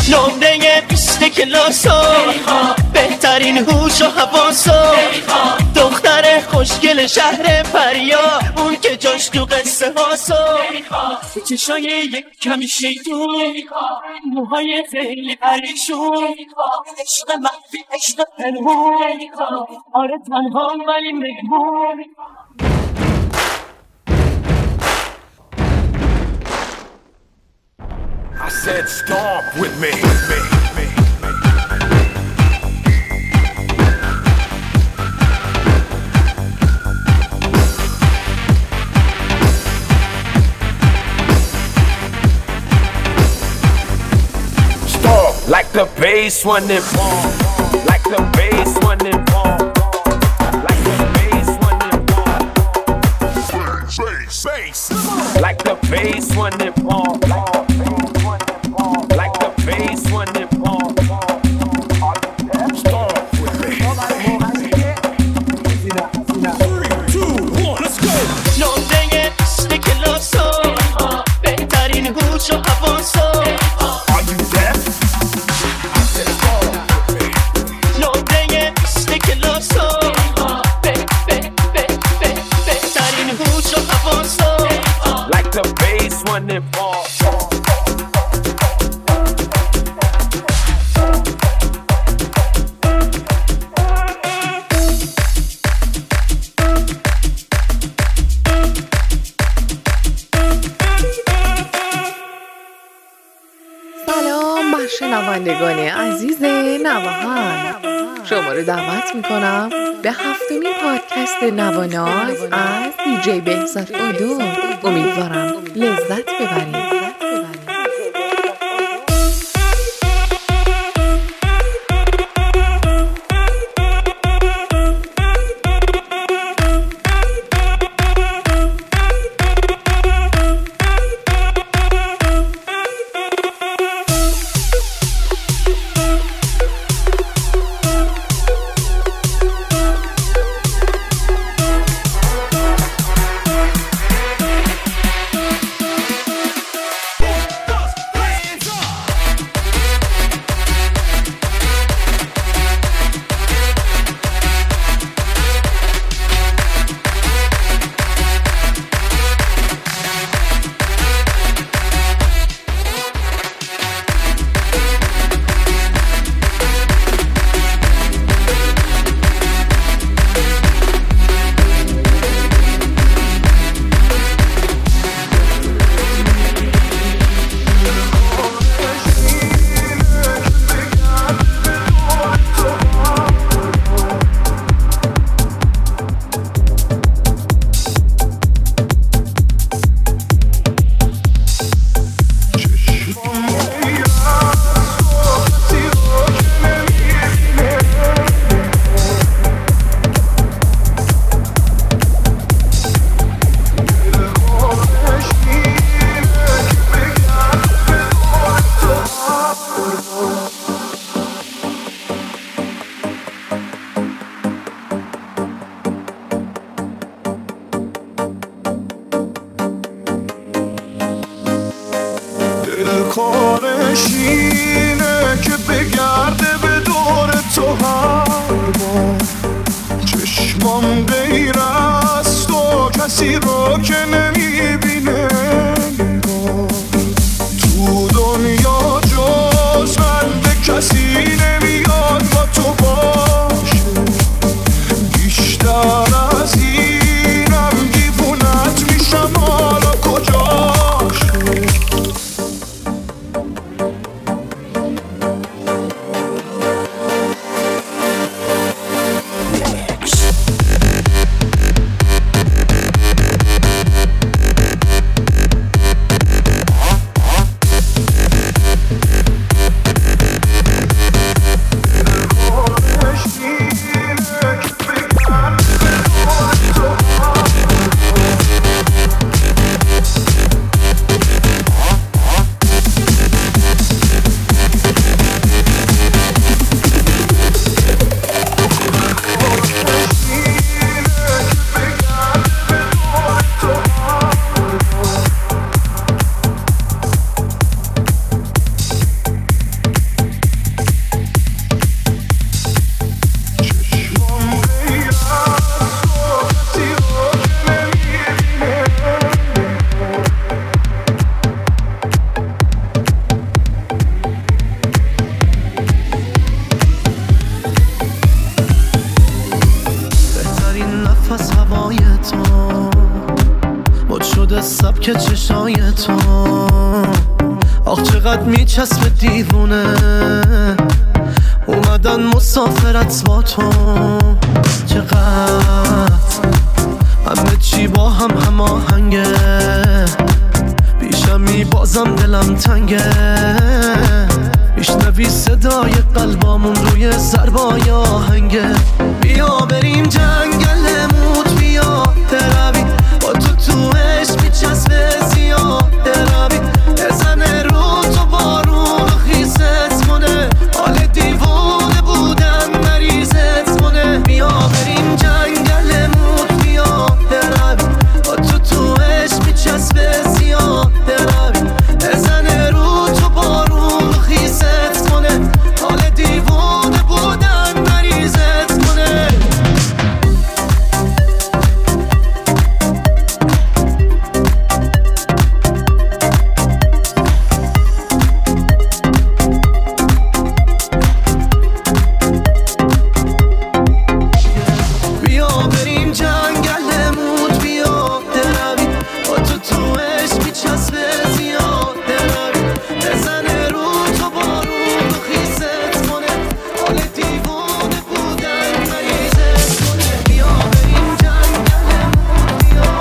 نمره 20 کلاسو بهترین هوش و حواسو دختر خوشگل شهر پریا اون که جاش تو قصه هاسو چشای یک کمی شیطون موهای خیلی پریشون عشق مخفی عشق پنهون آره تنها ولی مهمون I said stomp with me. Stomp like the bass when it bomb. Like the bass when it bomb. Like the bass when it bomb. Bass. Like the bass when it bomb. Like the bass when it bomb. Stomp with me. 3, 2, 1, let's go. نمره 20 کلاسو بهترین هوش و حواسو Are you deaf? I said stomp with me. نمره 20 کلاسو بهترین هوش و حواسو Like the bass when it bomb. سلام بر شنوندگان عزیز نواهان، شما رو دعوت میکنم به 7مین پادکست نواناز از دیجی بهزاد اودو. امیدوارم لذت ببرید. کارش اینه که بگرده به دور تو هر بار چشمام غیر از تو کسی رو که نمیبینه تو دنیا جز من به کسی نمیاد با تو باشه بیشتر از اینم دیوونت میشم حالا کجاشه تو آخ چقدر میچسبه دیوونه اومدن مسافرت با تو چقدر همه چی با هم هماهنگه بیشمی بازم دلم تنگه میشنوی صدای قلبامون روی ضربای آهنگه بیا بریم جنگلمون بیا ترابی با تو عشق میچسبه زیاد ترابی بزنه رو تو بارون خیست کنه حال دیوونه بودن مریضت کنه بیا بریم جنگلمون بیا ترابی با تو عشق میچسبه زیاد ترابی بزنه رو تو بارون خیست کنه حال دیوونه بودن مریضت کنه بیا بریم جنگلمون بیا دروی با تو عشق میچسبه زیاد دروی بزنه رو تو بارون خیست کنه حال دیوونه بودن مریضت کنه بیا بریم جنگلمون بیا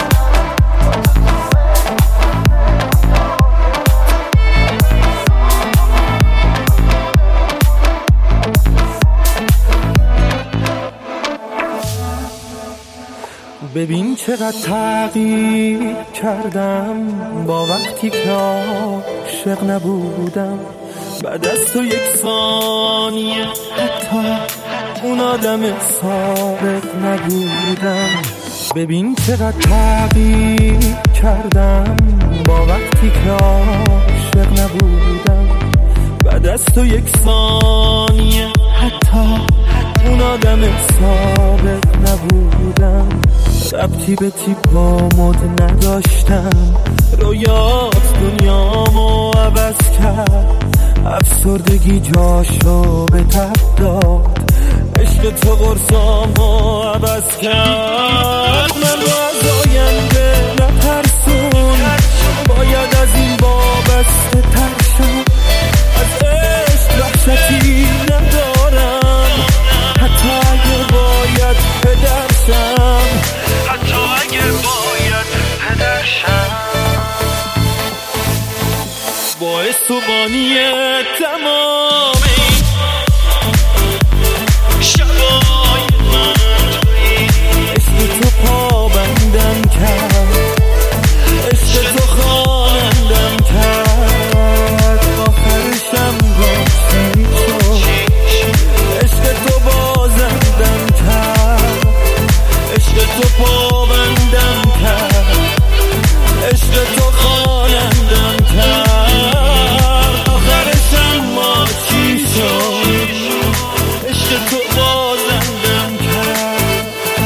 ببین چقدر تغییر کردم با وقتی که عاشق نبودم بعد از تو یک ثانیه حتی اون آدم صادق نبودم ببین چقدر تغییر کردم با وقتی که عاشق نبودم بعد از تو یک ثانیه حتی اون آدم صادق نبودم ربطی به تیپا مد نداشتم رویات دنیامو عوض کرد افسردگی جاشو به تب داد عشق تو قرصامو عوض کرد من رو از آینده نترسون باید از این وابسته تر شم از عشق وحشتی ندارم حتی اگه باید پدرشم حتی اگه باید پدرشم باعث و بانی تمام این شبای من توی عشق تو پابندم کرد عشق تو خوانندم کرد آخرشم گاشتی شد عشق تو بازندم کرد عشق تو پابندم کرد عشق تو خوانندم کرد آخرشم ما چی شد عشق تو بازندم کرد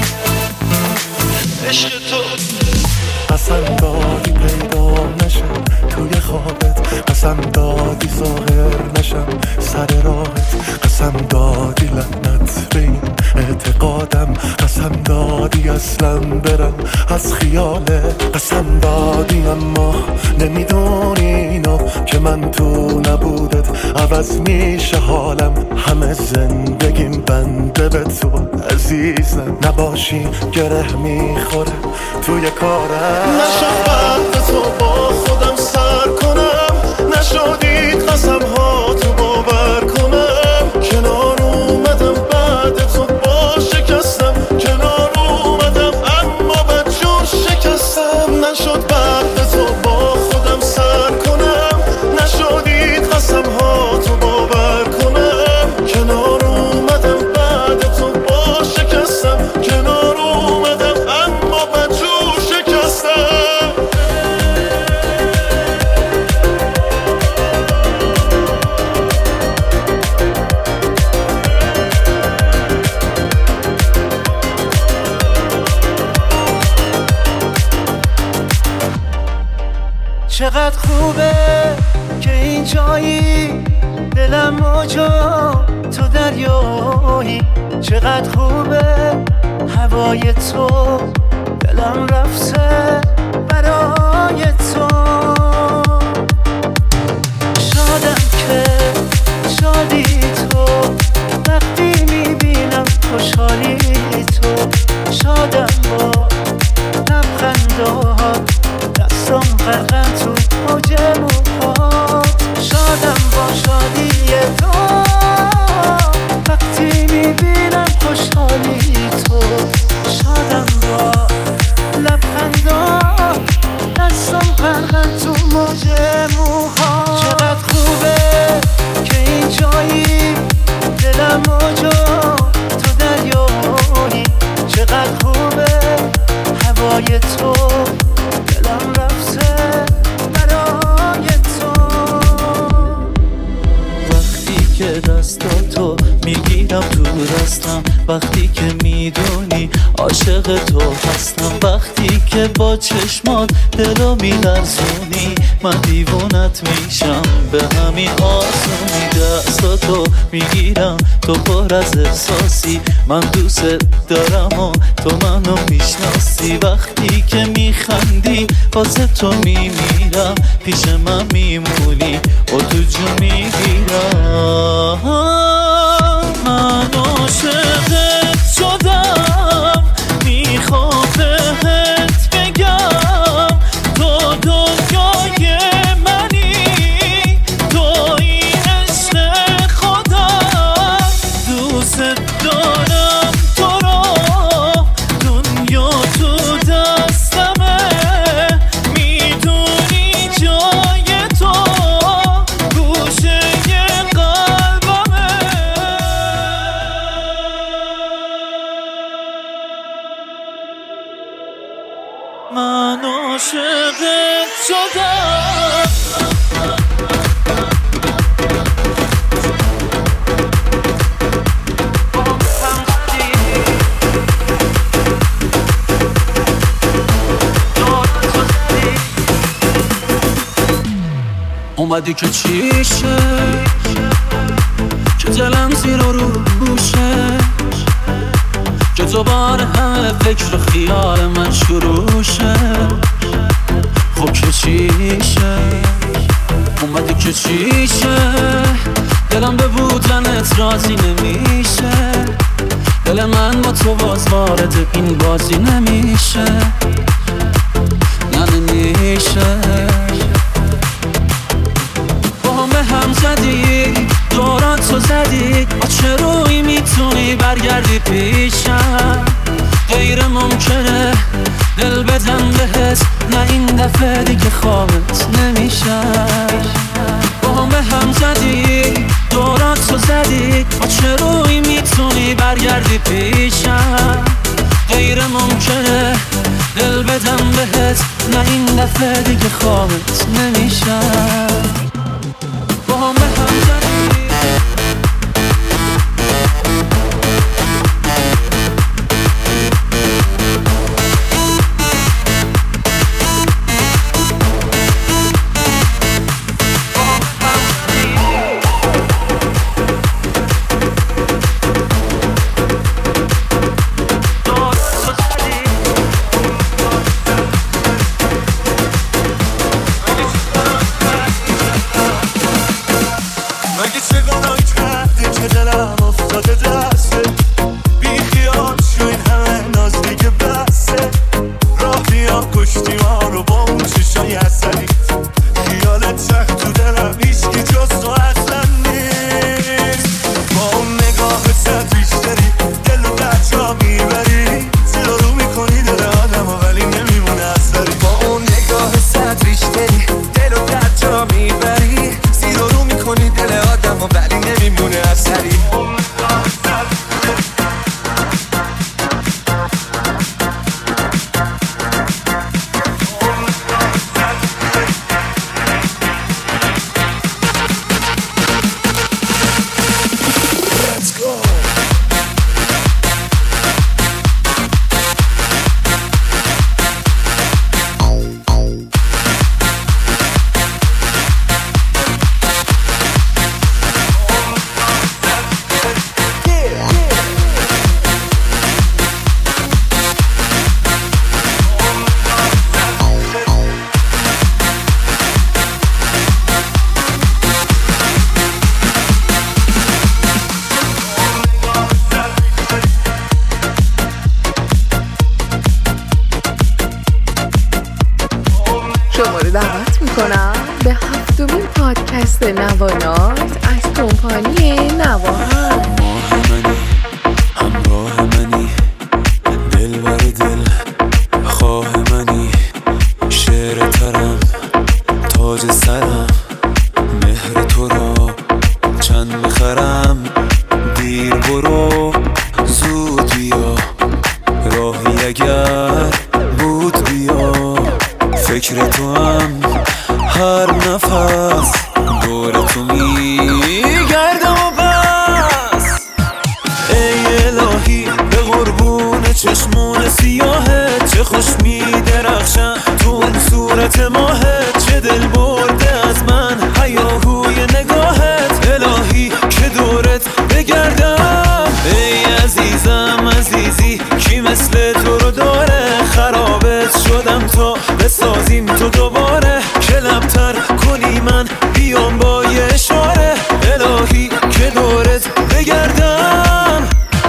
عشق تو قسم دادی پیدا نشم توی خوابت قسم دادی ظاهر نشم سر راهت قسم دادی لعنت به این اعتقادم قسم دادی اصلا برم از خیالت قسم دادی اما نمیدونی اینو که من تو نبودت عوض میشه حالم همه زندگیم بنده به تو عزیزم نباشی گره میخوره توی کارم نشد وقت تو با خودم سر کنم نشدید قسم ها تو باور کنم کنار اومدم بعد تو با شکستم کنار اومدم اما بدجور شکستم نشد وقت تو با خودم سر کنم نشدید قسم ها تو باور کنم کنار اومدم بعد تو با شکستم کنار اومدم اما بدجور شکستم چقدر خوبه که این جایی دلم موجا تو دریایی چقدر خوبه هوای تو دلم رفته برای برای تو. شادم که شادی تو، وقتی میبینم خوشحالی تو. شادم با لبخندات، دستم غرقم تو موج موهات. شادم با شادی تو، وقتی میبینم خوشحالی تو. شادم با لبخندات، دستم غرقم تو موج موهات. چقدر خوبه که این جایی، دلم موجا تو دریایی. چقدر خوبه هوای تو، دلم رفته برای تو. وقتی که دستاتو میگیرم تو دستم، وقتی که میدونی عاشق تو هستم، وقتی که با چشمات دلو میلرزونی من دیوونت میشم به همین آسونی. دستاتو میگیرم تو پر از احساسی، من دوست دارم و تو منو میشناسی. وقتی که میخندی واسه تو میمیرم، پیش من میمونی و تو جو میگیرم. من عاشقت شدم، میخوام بهت بگم تو دنیای منی، تو این عشق خودم. دوست دارم تو رو، دنیا تو دستمه، میدونی جای تو گوشه قلبمه. من عاشقت شدم. اومدی که چیشه، که دلم زیر رو گوشه، که دوباره همه فکر و خیال من شروع شه. خب که چیشه، اومدی که چیشه، دلم به بودنت راضی نمیشه. دل من با تو باز وارد این بازی نمیشه، نه نمیشه. با هم زدی دوراتو زدی، با چه روی میتونی برگردی پیشم؟ غیر ممکنه دل بدم بهت، نه این دفعه دیگه خوابت نمیشه. با هم زدی دوراتو زدی، با چه روی میتونی برگردی پیشم؟ غیر ممکنه دل بدم بهت، نه این دفعه دیگه خوابت نمیشه. با هم زدی نوانات از کمپانی نواهن. ماه منی، همراه منی، دل بر دل خواه منی، شعر ترم، تاج سرم، مهر تو را چند بخرم. دیر برو زود بیا، راهی اگر بود بیا. فکر تو هم هر نفس دور تو میگردم و بس. ای الهی به قربون چشمون سیاهت، چه خوش میدرخشن تو اون صورت ماهت. چه دل برده از من هیاهوی نگاهت، الهی که دورت بگردم. ای عزیزم عزیزی کی مثل تو رو داره، خرابت شدم تا بسازیم تو دوباره. کلمتر کنی من بیام با یه اشاره، الهی که دورت بگردم.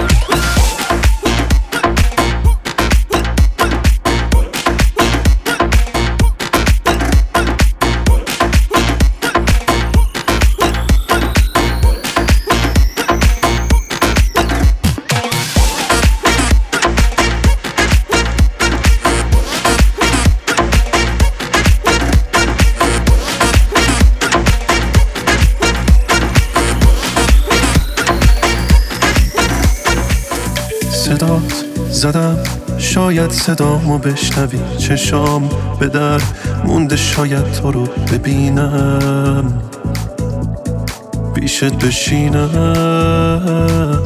صدات زدم شاید صدامو بشنوی، چشام به در مونده شاید تو رو ببینم، پیشت بشینم.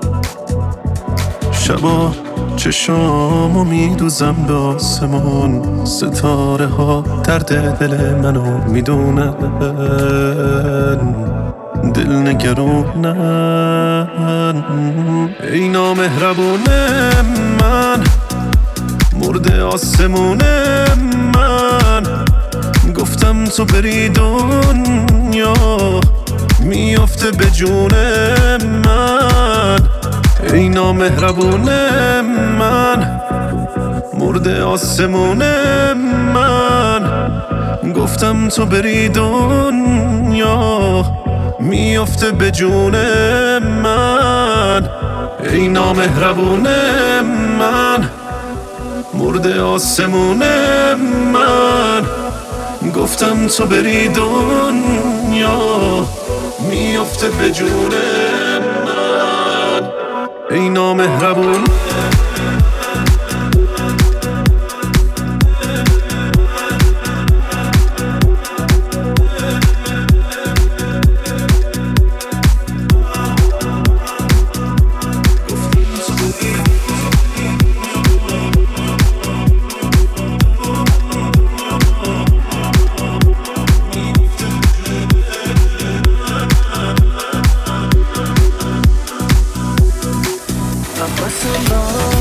شبا چشامو میدوزم به آسمون، ستاره ها درد دل منو میدونن، دل نگرونن. ای نامهربون من، مرد آسمون من، گفتم تو بری دنیا میافته به جون من. ای نامهربون من، مرد آسمون من، گفتم تو بری دنیا میافته به جون من. ای نامهربون من، مرد آسمون من، گفتم تو بری دنیا میافته به جون من. ای نامهربون نفسم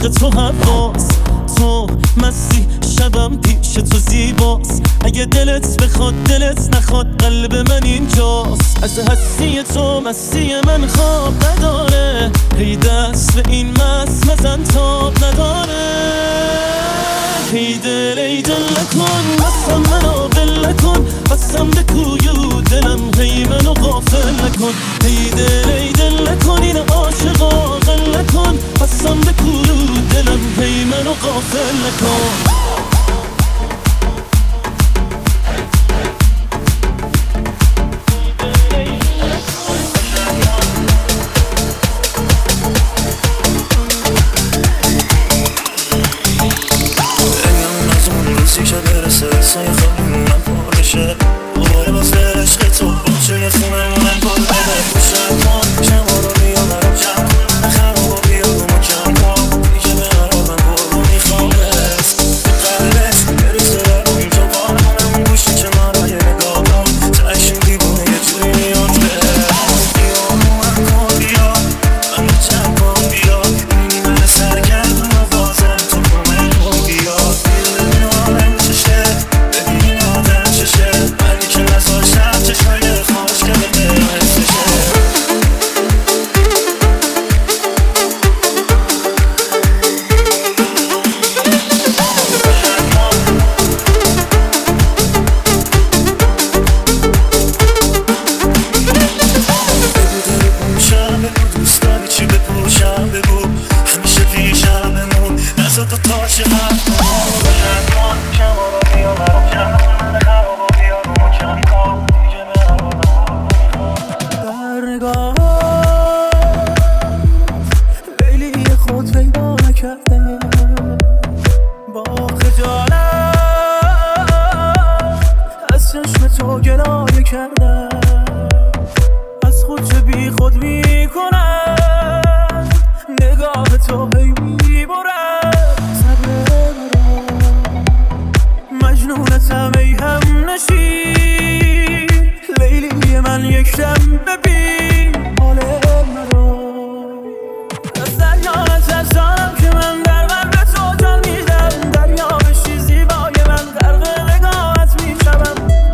عشق تو حواس، تو مستی شبم پیش تو زیباست. اگه دلت بخواد دلت نخواد قلب من اینجاست. از هستی تو مستی من خواب نداره، هی دست به این مست مزن تاب نداره. هی دل نکن بسم منو بل نکن، بسم به کوی و دلم هی منو غافل نکن. هی دل نکن این عاشقا غل نکن، بسم به کوی و دلم هی منو غافل نکن. سایه خواهیمونم پر بشه دوباره باز به عشق تو چه خونمونم پر بده. خوشم کن شما رو بیام برام کم کن، من خراب و بیارم و کم کن دیگه به قرار من برو میخوام برس به قلبت بریز دارم این تو بارمونم گوشی کنارای نگاه کن تشین دیوونه یه توی میاد برس بیامو هم کن بیا من چم کن بیا این من سر کردم و بازم تو کمه رو بیا بیرون آرم چشه ببین آدم چشه منی که نزار شب چشای خوش که به قیمت بشه. بگو دوست داری چی بپوشم بگو همیشه پیشم بمون نزد و تاش حرف کن بهرمان کم رو بیا برام کم کن من خراب و بیارم و کم کن دیگه برام در نگاه لیلی خود پیدا نکردم با خجالت از چشم تو گلایه کردم از خود چه بی خود میکنم نگاه تو هی میبرد صبر مرا مجنونتم ای هم نشین لیلی من یک دم ببین حال مرا از دریانت ازم که من در قلب تو جان میدم دریا بشی زیبای من غرق نگاهت میشوم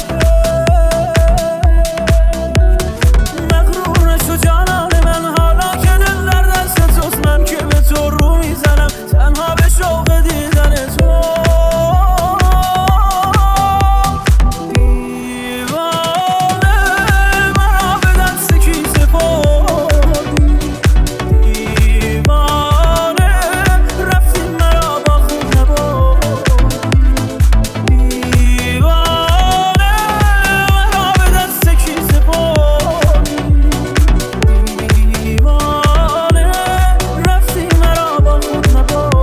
مغرور نشو جانان من حالا که دل در دست توست من که به تو رو میزنم تنها به شوق دیدن تو دیوانه مرا به دست کی سپردی دیوانه رفتی مرا با خود نبردی دیوانه مرا به دست کی سپردی دیوانه رفتی مرا با خود نبردی.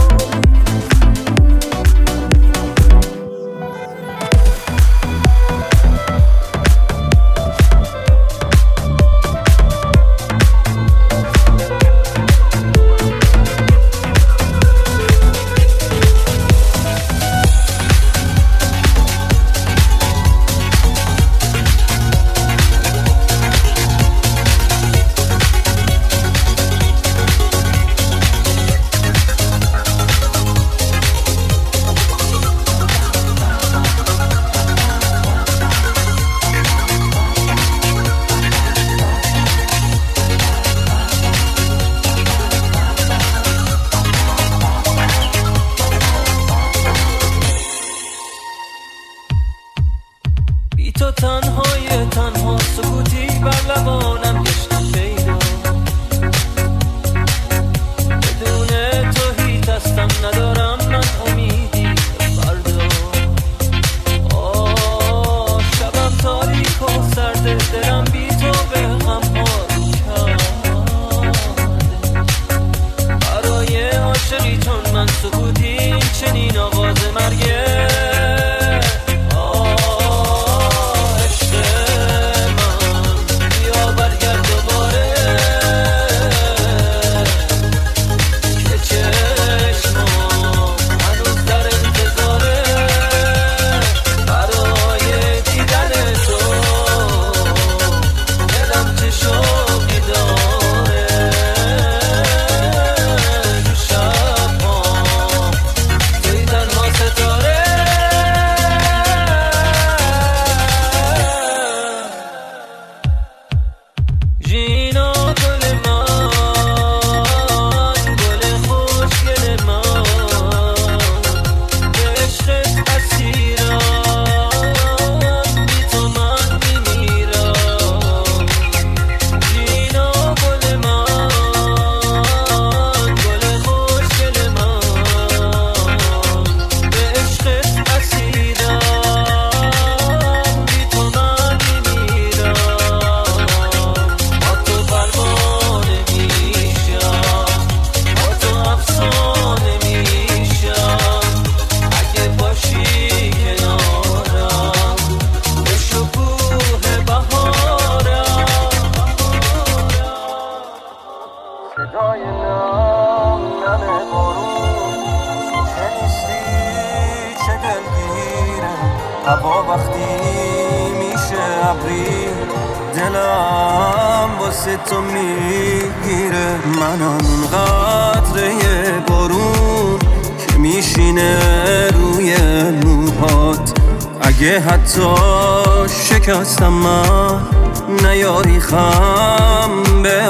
بی تو تنها سکوتی بر لبانم گشتم پیدا بدون تو هیچ هستم ندارم من امیدی به فردا شبم تاریک و سرد دلم بی تو به غم آروم کرده برای عاشقی چون من سکوتی چنین آغاز مرگه شب هوا وقتی میشه ابری دلم واسه تو میگیره. منم اون قطره بارون که میشینه روی موهات. اگه حتی شکستم من نیاری خم به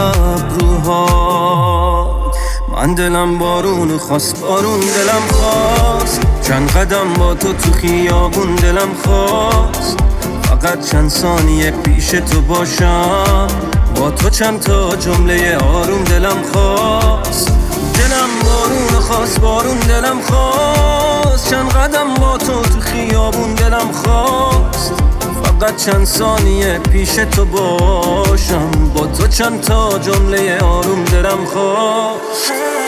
ابروهات. من دلم بارون خواست، بارون دلم خواست، چند قدم با تو خیابون دلم خواست. فقط چند ثانیه پیش تو باشم، با تو چند تا جمله آروم دلم خواست. دلم بارون خواست، بارون دلم خواست، چند قدم با تو خیابون دلم خواست. فقط چند ثانیه پیش تو باشم، با تو چند تا جمله آروم دلم خواست.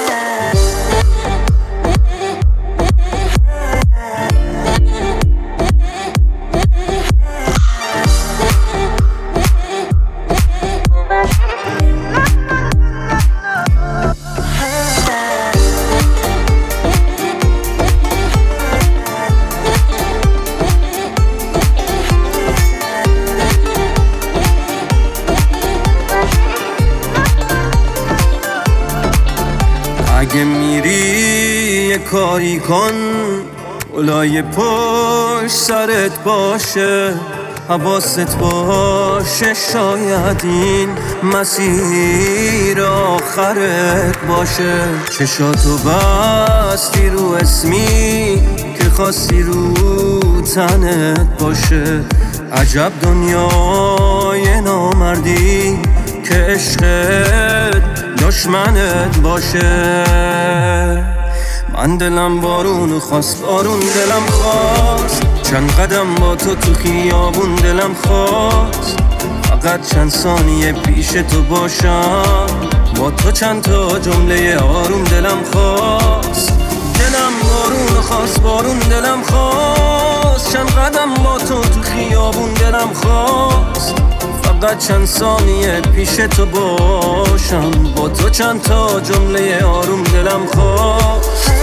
اگه میری یه کاری کن، اولای پشت سرت باشه، حواست باشه، شاید این مسیر آخرت باشه. چشاتو بستی رو اسمی که خواستی رو تنت باشه. عجب دنیای نامردی که عشقت دشمنت باشه. من دلم بارون خواست، بارون دلم خواست، چند قدم با تو خیابون دلم خواست. فقط چند ثانیه پیش تو باشم، با تو چند تا جمله آروم دلم خواست. دلم بارون خواست، بارون دلم خواست، چند قدم با تو خیابون دلم خواست. فقط چند ثانیه پیش تو باشم، با تو چند تا جمله آروم دلم خواست.